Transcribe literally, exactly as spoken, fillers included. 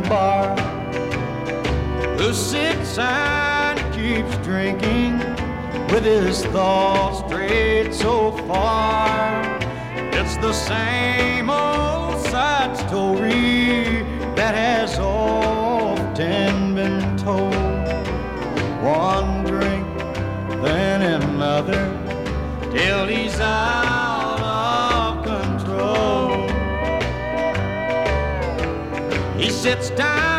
bar, who sits and keeps drinking with his thoughts straight so far. It's the same old sad story that has often been told. One drink, then another, till he's out of control. He sits down